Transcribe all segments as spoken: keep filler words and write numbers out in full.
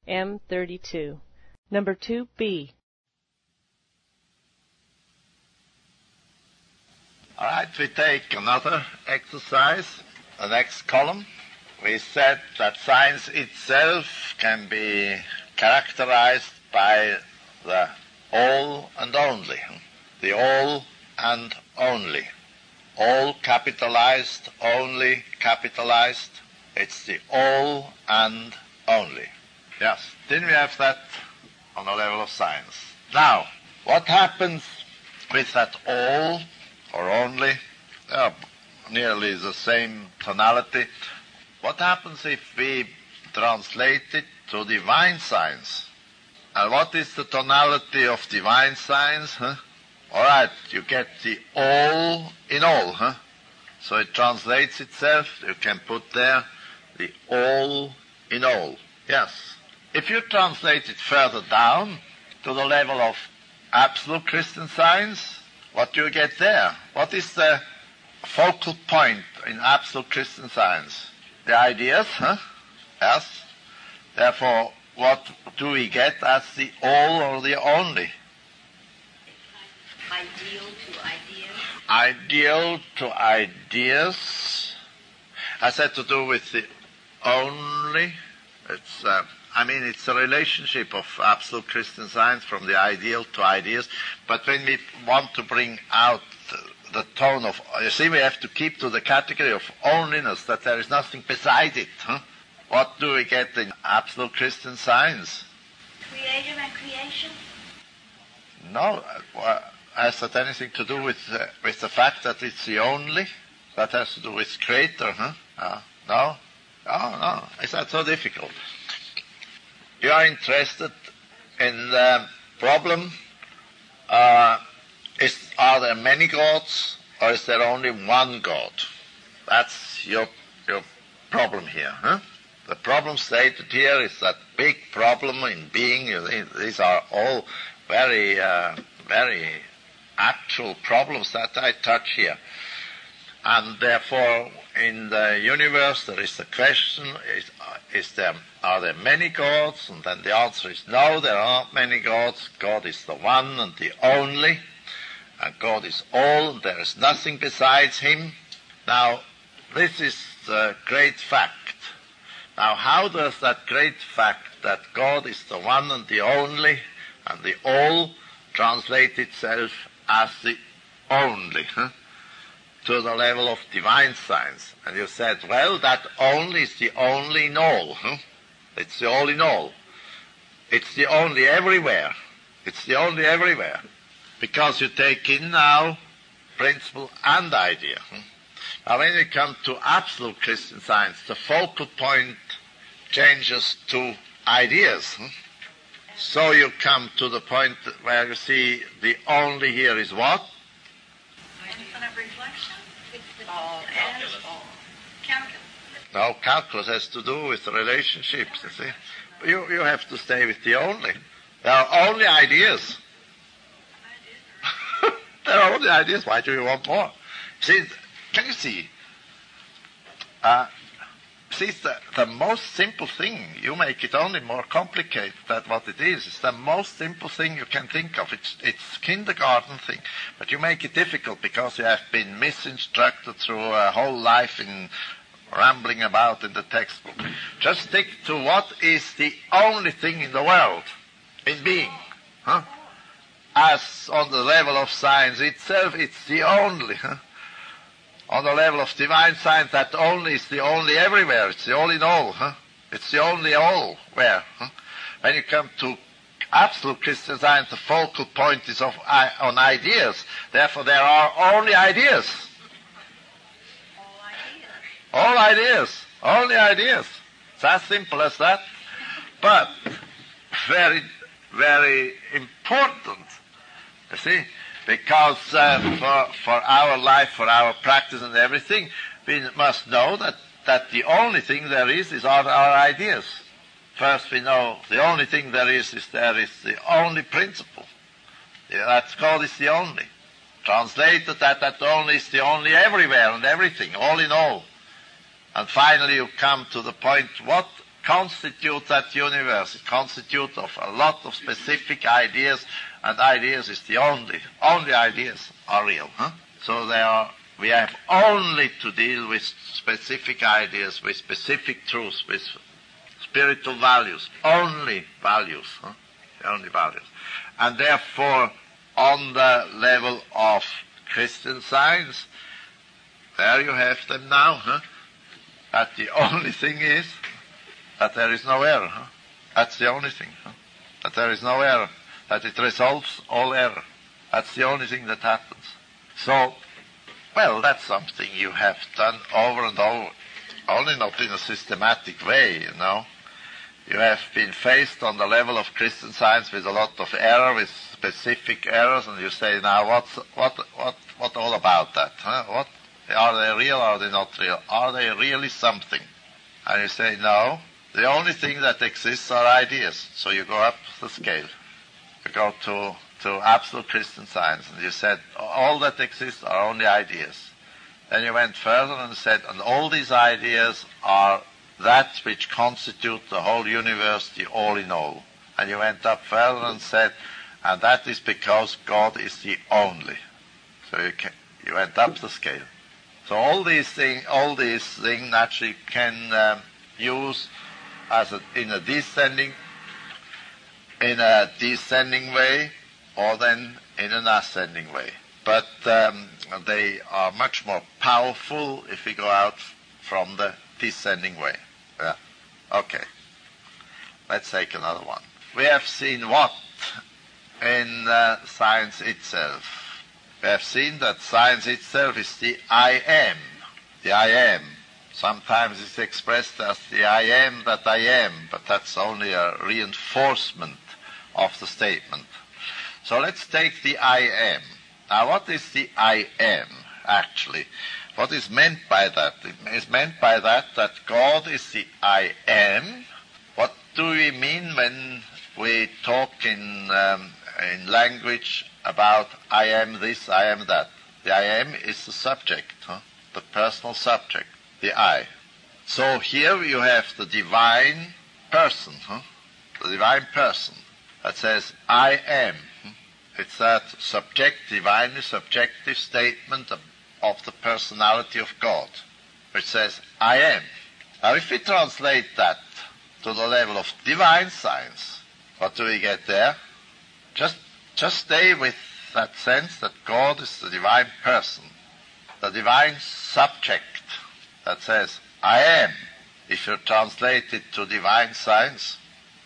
M thirty-two. Number two B. All right, we take another exercise, the next column. We said that science itself can be characterized by the all and only. The all and only. All capitalized, only capitalized. It's the all and only. Yes, didn't we have that on the level of science? Now, what happens with that all or only? They are nearly the same tonality. What happens if we translate it to divine science? And what is the tonality of divine science? Huh? All right, you get the all in all. Huh? So it translates itself. You can put there the all in all. Yes. If you translate it further down to the level of absolute Christian Science, what do you get there? What is the focal point in absolute Christian Science? The ideas, huh? Yes. Therefore, what do we get as the all or the only? Ideal to ideas. Ideal to ideas. Has that to do with the only? It's, uh, I mean, it's a relationship of absolute Christian Science from the ideal to ideas. But when we want to bring out the tone of, you see, we have to keep to the category of onlyness, that there is nothing beside it. Huh? What do we get in absolute Christian Science? Creator and creation? No. Uh, has that anything to do with uh, with the fact that it's the only? That has to do with creator, huh? Uh, no? Oh, no. Is that so difficult? You are interested in the problem, uh, is, are there many gods, or is there only one God? That's your your problem here, huh? The problem stated here is that big problem in being. These are all very, uh, very actual problems that I touch here. And therefore, in the universe, there is the question, is, is there, are there many gods? And then the answer is no, there aren't many gods. God is the one and the only. And God is all, and there is nothing besides him. Now, this is the great fact. Now, how does that great fact that God is the one and the only and the all translate itself as the only huh, to the level of divine science? And you said, well, that only is the only in all. Huh? It's the all in all. It's the only everywhere. It's the only everywhere. Because you take in now principle and idea. Huh? Now, when you come to absolute Christian Science, the focal point changes to ideas. Hmm? So you come to the point where you see the only here is what? Infinite reflection. All as all. Calculus. No, calculus has to do with relationships, you see. You, you have to stay with the only. There are only ideas. There are only ideas. Why do you want more? See, can you see? Uh, see, the, the most simple thing, you make it only more complicated than what it is. It's the most simple thing you can think of. It's, it's kindergarten thing. But you make it difficult because you have been misinstructed through a whole life in rambling about in the textbook. Just stick to what is the only thing in the world, in being. Huh? As on the level of science itself, it's the only. Huh? On the level of divine science, that only is the only everywhere. It's the all in all. Huh? It's the only all where. Huh? When you come to absolute Christian Science, the focal point is of, uh, on ideas. Therefore, there are only ideas. All ideas. All ideas. Only ideas. It's as simple as that. But very, very important. You see? Because uh, for, for our life, for our practice and everything, we must know that, that the only thing there is is our, our ideas. First we know the only thing there is is there is the only principle. Yeah, that's called is the only. Translated that that only is the only everywhere and everything, all in all. And finally you come to the point, what constitutes that universe. It constitutes of a lot of specific ideas, and ideas is the only, only ideas are real. Huh? So they are, we have only to deal with specific ideas, with specific truths, with spiritual values, only values, huh? Only values. And therefore, on the level of Christian Science, there you have them now, huh? That the only thing is that there is no error. Huh? That's the only thing. Huh? That there is no error. That it resolves all error. That's the only thing that happens. So, well, that's something you have done over and over, only not in a systematic way, you know. You have been faced on the level of Christian Science with a lot of error, with specific errors, and you say, now, what's, what, what, what all about that? Huh? What, are they real or are they not real? Are they really something? And you say, no, the only thing that exists are ideas. So you go up the scale. You go to, to absolute Christian Science, and you said, all that exists are only ideas. Then you went further and said, and all these ideas are that which constitute the whole universe, the all in all. And you went up further and said, and that is because God is the only. So you, can, you went up the scale. So all these things, all these things naturally can um, use as a, in a descending, in a descending way, or then in an ascending way. But um, they are much more powerful if we go out from the descending way. Yeah. Okay. Let's take another one. We have seen what in uh, science itself? We have seen that science itself is the I am. The I am. Sometimes it's expressed as the I am that I am, but that's only a reinforcement of the statement. So let's take the I am. Now what is the I am, actually? What is meant by that? It is meant by that that God is the I am. What do we mean when we talk in um, in language about I am this, I am that? The I am is the subject, huh? The personal subject, the I. So here you have the divine person, huh? The divine person that says I am. It's that subject, divinely subjective statement of of the personality of God, which says, I am. Now, if we translate that to the level of divine science, what do we get there? Just, just stay with that sense that God is the divine person, the divine subject that says, I am. If you translate it to divine science,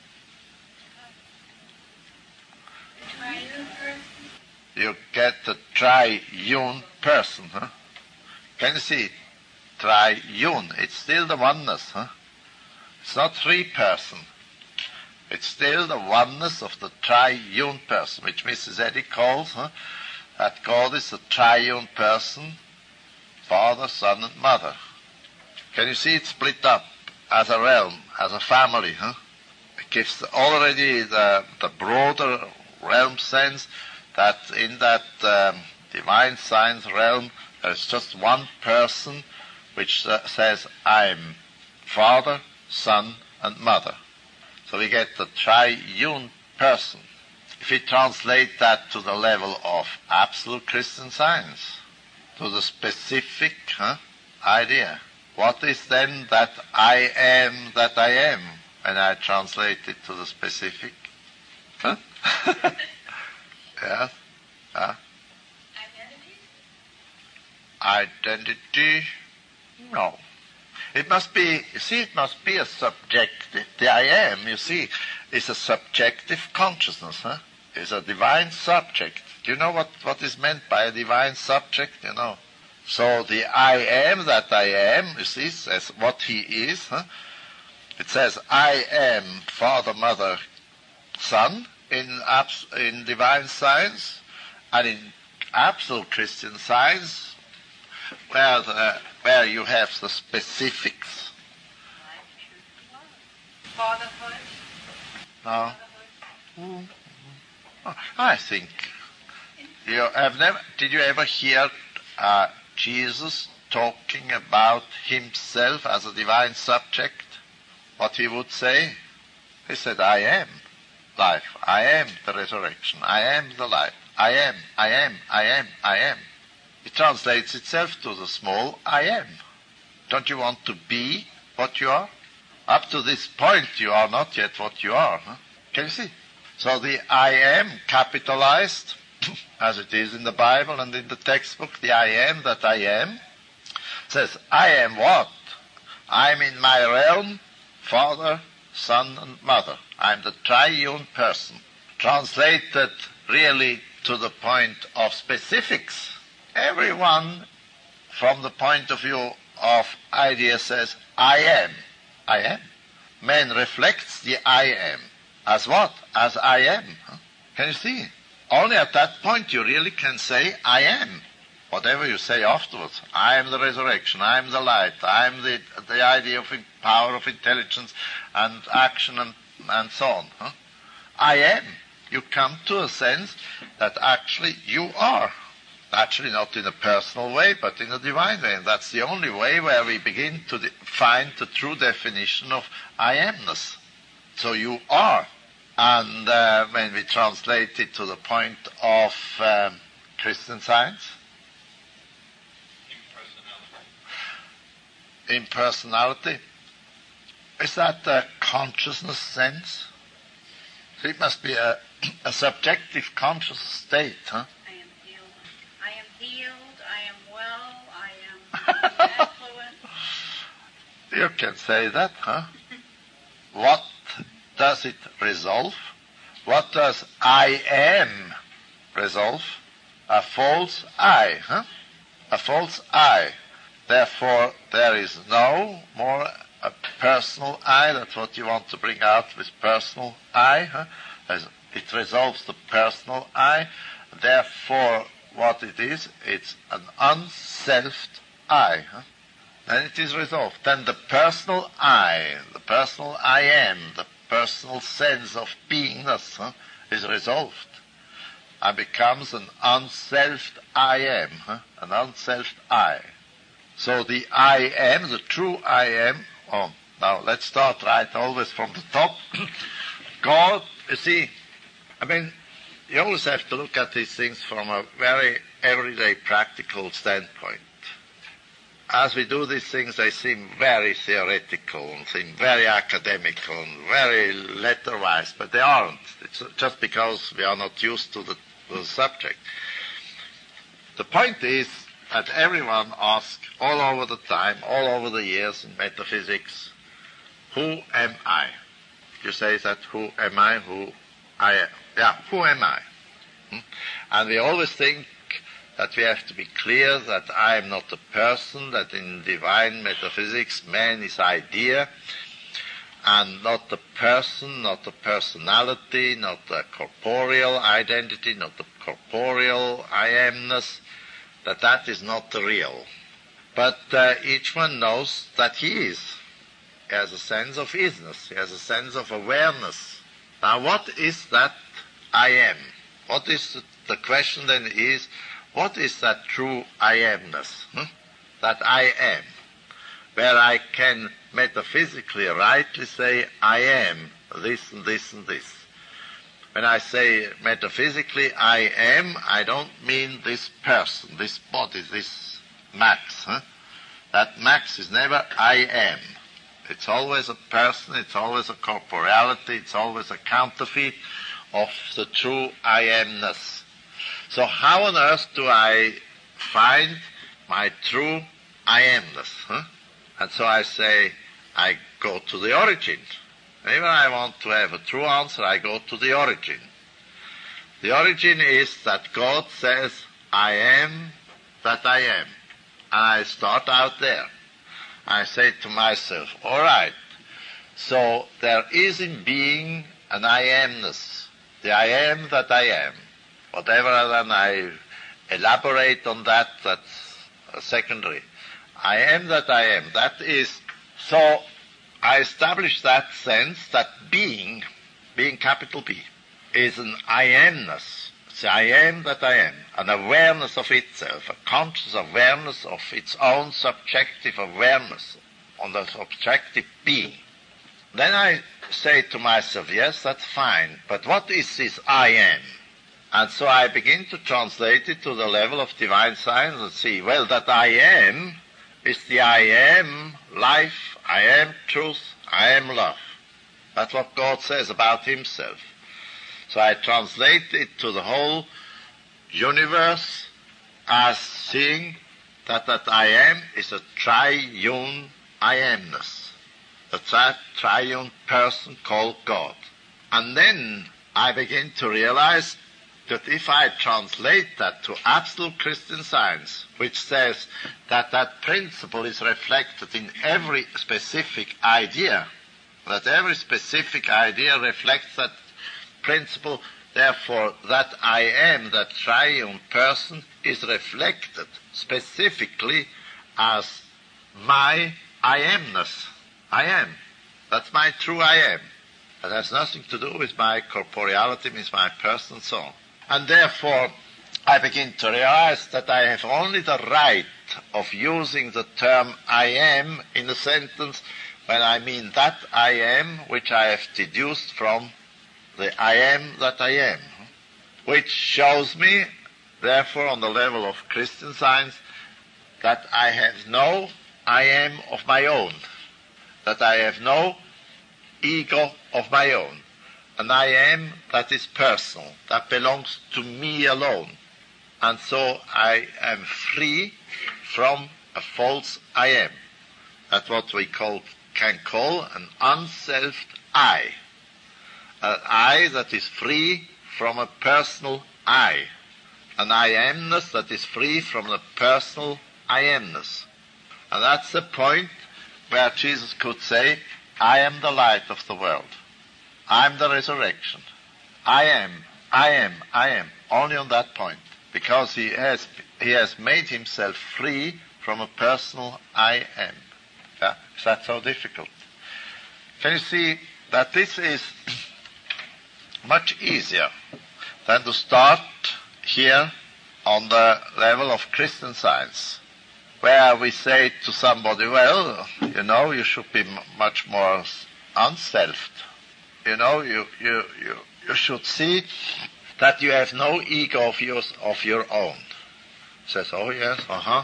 you get the triune person, huh? Can you see it? Triune. It's still the oneness, huh? It's not three person. It's still the oneness of the triune person, which Missus Eddy calls, huh? That God is a triune person, Father, Son, and Mother. Can you see it split up as a realm, as a family, huh? It gives already the, the broader realm sense that in that um, divine science realm, there's just one person which uh, says, I'm Father, Son, and Mother. So we get the triune person. If we translate that to the level of absolute Christian Science, to the specific huh, idea, what is then that I am that I am when I translate it to the specific? Huh? Yes. Huh? Identity? Identity? No. It must be, you see, it must be a subjective. The I am, you see, is a subjective consciousness, huh? It's a divine subject. Do you know what, what is meant by a divine subject, you know? So the I am that I am, you see, says what he is, huh? It says, I am Father, Mother, Son, in abs- in divine science, and in absolute Christian Science, where the, where you have the specifics. Fatherhood. No. Mm-hmm. Oh, I think you have never. Did you ever hear uh, Jesus talking about himself as a divine subject? what he would say? He said, I am life. I am the resurrection. I am the life. I am, I am, I am, I am. It translates itself to the small I am. Don't you want to be what you are? Up to this point, you are not yet what you are. Huh? Can you see? So the I am capitalized, as it is in the Bible and in the textbook, the I am that I am, says, I am what? I'm in my realm, Father, Son, and Mother. I'm the triune person. Translated really to the point of specifics. Everyone, from the point of view of idea, says, I am. I am. Man reflects the I am. As what? As I am. Huh? Can you see? Only at that point you really can say, I am. Whatever you say afterwards. I am the resurrection. I am the light. I am the, the idea of power of intelligence and action and, and so on. Huh? I am. You come to a sense that actually you are. Actually not in a personal way, but in a divine way. And that's the only way where we begin to de- find the true definition of I amness. So you are. And uh, when we translate it to the point of um, Christian Science, impersonality, is that a consciousness sense? So it must be a, a subjective conscious state, huh? I am healed. I am healed. I am well. I am affluent. You can say that, huh? What does it resolve? What does I am resolve? A false I, huh? A false I. Therefore, there is no more a personal I. That's what you want to bring out with personal I, huh? It resolves the personal I. Therefore, what it is, it's an unselfed I, huh? Then it is resolved. Then the personal I, the personal I am, the personal sense of beingness, huh, is resolved and becomes an unselfed I am, huh, an unselfed I. So the I am, the true I am, oh, now let's start right always from the top. God, you see, I mean, you always have to look at these things from a very everyday practical standpoint. As we do these things, they seem very theoretical and seem very academical and very letter-wise, but they aren't. It's just because we are not used to the, the subject. The point is that everyone asks all over the time, all over the years in metaphysics, who am I? You say that, who am I? Who I am? Yeah, who am I? Hmm? And we always think that we have to be clear that I am not a person, that in divine metaphysics man is idea, and not a person, not a personality, not a corporeal identity, not a corporeal I amness, that that is not the real. But uh, each one knows that he is. He has a sense of isness, he has a sense of awareness. Now what is that I am? What is the, the question then is, what is that true I amness? Hmm? That I am. Where I can metaphysically rightly say, I am this and this and this. When I say metaphysically I am, I don't mean this person, this body, this Max. Huh? That Max is never I am. It's always a person, it's always a corporeality, it's always a counterfeit of the true I amness. So how on earth do I find my true I amness? Huh? And so I say, I go to the origin. Whenever I want to have a true answer, I go to the origin. The origin is that God says, I am that I am. And I start out there. I say to myself, all right, so there is in being an I amness. The I am that I am. Whatever then I elaborate on that, that's secondary. I am that I am. That is, so I establish that sense that being, being capital B, is an I amness. It's the I am that I am. An awareness of itself, a conscious awareness of its own subjective awareness on the subjective being. then I say to myself, yes, that's fine, but what is this I am? And so I begin to translate it to the level of divine science and see, well, that I am is the I am life, I am truth, I am love. That's what God says about himself. So I translate it to the whole universe as seeing that that I am is a triune I amness, a tri- triune person called God. And then I begin to realize that if I translate that to absolute Christian science, which says that that principle is reflected in every specific idea, that every specific idea reflects that principle, therefore that I am, that triune person, is reflected specifically as my I amness. I am. That's my true I am. That has nothing to do with my corporeality, with my person and so on. And therefore I begin to realize that I have only the right of using the term I am in a sentence when I mean that I am which I have deduced from the I am that I am, which shows me, therefore, on the level of Christian science, that I have no I am of my own, that I have no ego of my own, an I am that is personal, that belongs to me alone, and so I am free from a false I am. That's what we call, can call an unselfed I. An I that is free from a personal I. An I amness that is free from the personal I amness. And that's the point where Jesus could say, I am the light of the world. I am the resurrection. I am, I am, I am. Only on that point. Because he has, he has made himself free from a personal I am. Yeah? Is that so difficult? Can you see that this is much easier than to start here on the level of Christian science, where we say to somebody, well, you know, you should be m- much more unselfed. You know, you, you, you, you should see that you have no ego of yours, of your own. Says, oh yes, uh-huh.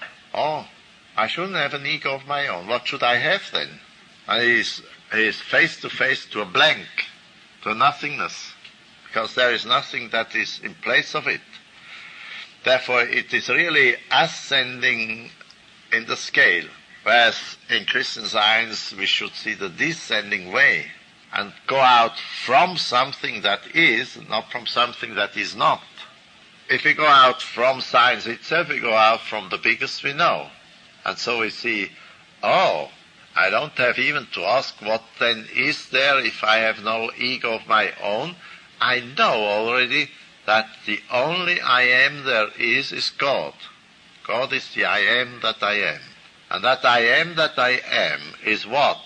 Oh, I shouldn't have an ego of my own. What should I have then? And he's, he's face to face to a blank, to nothingness, because there is nothing that is in place of it. Therefore, it is really ascending in the scale, whereas in Christian science we should see the descending way and go out from something that is, not from something that is not. If we go out from science itself, we go out from the biggest we know. And so we see, oh, I don't have even to ask what then is there if I have no ego of my own. I know already that the only I am there is, is God. God is the I am that I am. And that I am that I am is what?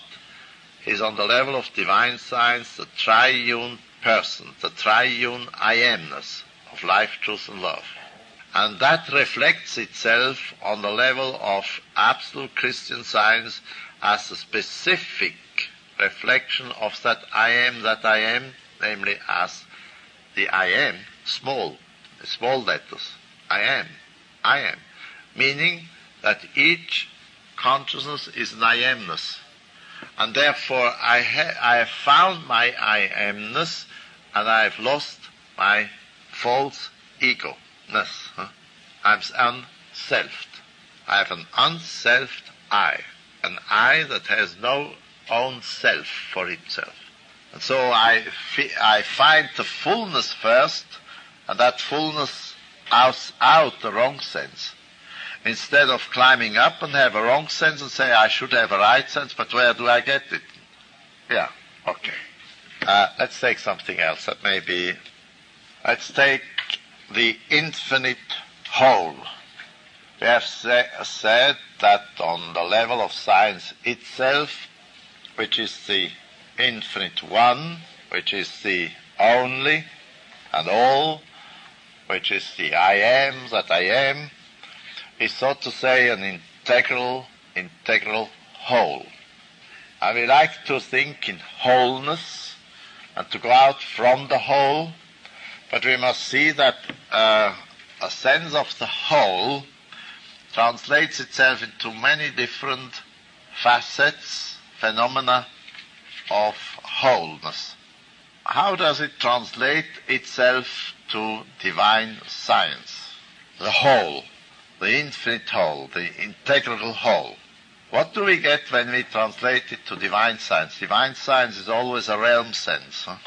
Is on the level of divine science the triune person, the triune I amness of life, truth and love. And that reflects itself on the level of absolute Christian science as a specific reflection of that I am that I am, namely as the I am, small, small letters, I am, I am, meaning that each consciousness is an I amness. And therefore I, ha- I have found my I amness and I have lost my false ego-ness. Huh? I'm unselfed. I have an unselfed I, an I that has no own self for itself. And so I, fi- I find the fullness first, and that fullness outs out the wrong sense. Instead of climbing up and have a wrong sense and say, I should have a right sense, but where do I get it? Yeah, okay. Uh, let's take something else that may be, let's take the infinite whole. We have sa- said that on the level of science itself, which is the infinite one, which is the only and all, which is the I am that I am, is so to say an integral, integral whole. And we like to think in wholeness and to go out from the whole, but we must see that uh, a sense of the whole translates itself into many different facets, phenomena of wholeness. How does it translate itself to divine science? The whole, the infinite whole, the integral whole. What do we get when we translate it to divine science? Divine science is always a realm sense. Huh?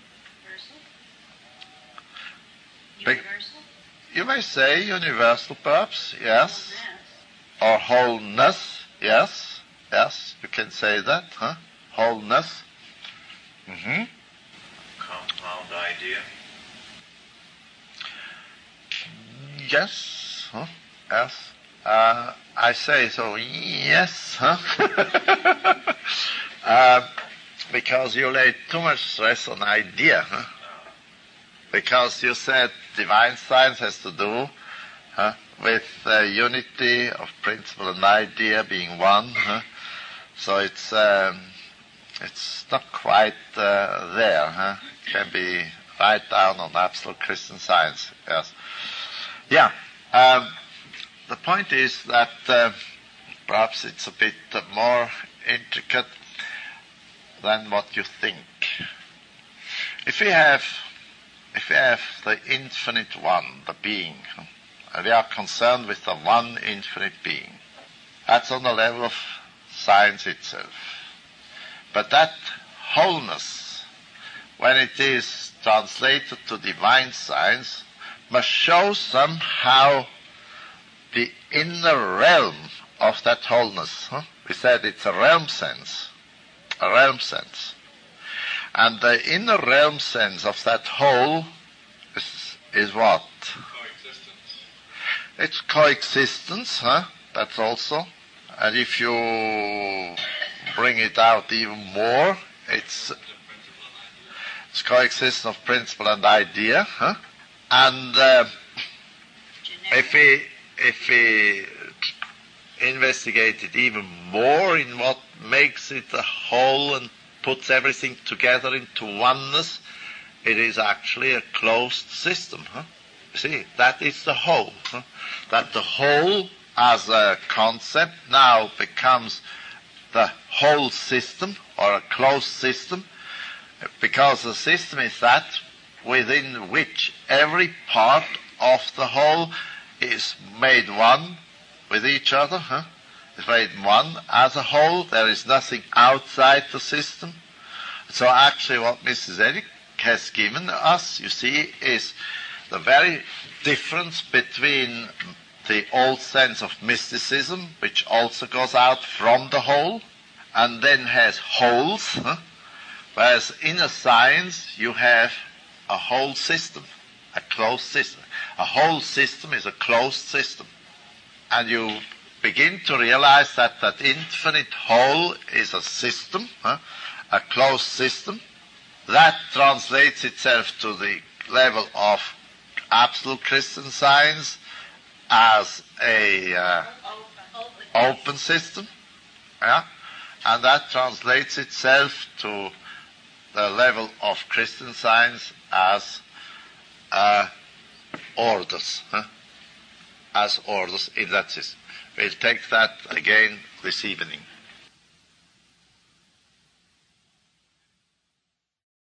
Universal? Universal? You may say universal, perhaps, yes. Or wholeness, yes, yes, you can say that, huh? Wholeness. Mm-hmm. Compound idea. Yes, huh? Yes. Uh, I say so, yes, huh? uh, because you laid too much stress on idea, huh? Because you said divine science has to do huh, with uh, unity of principle and idea being one, huh? So it's um, it's not quite uh, there, huh? It can be right down on absolute Christian Science, yes. Yeah, um, the point is that uh, perhaps it's a bit uh, more intricate than what you think. If we have, if we have the infinite one, the being, and we are concerned with the one infinite being, that's on the level of science itself. But that wholeness, when it is translated to divine science, must show somehow the inner realm of that wholeness. Huh? We said it's a realm sense, a realm sense. And the inner realm sense of that whole is, is what? Coexistence. It's coexistence, huh? That's also. And if you bring it out even more, it's, it's coexistence of principle and idea, huh? And uh, if we if we investigate it even more in what makes it a whole and puts everything together into oneness, it is actually a closed system. Huh? See, that is the whole. Huh? That the whole as a concept now becomes the whole system or a closed system, because the system is that within which every part of the whole is made one with each other, huh? Is made one as a whole. There is nothing outside the system. So actually what Missus Eric has given us, you see, is the very difference between the old sense of mysticism, which also goes out from the whole, and then has wholes, huh? Whereas in a science you have a whole system, a closed system. A whole system is a closed system. And you begin to realize that that infinite whole is a system, huh? A closed system. That translates itself to the level of absolute Christian Science as a uh, Open. Open. open system. Yeah? And that translates itself to the level of Christian Science as uh, orders, huh? As orders in that system. We'll take that again this evening.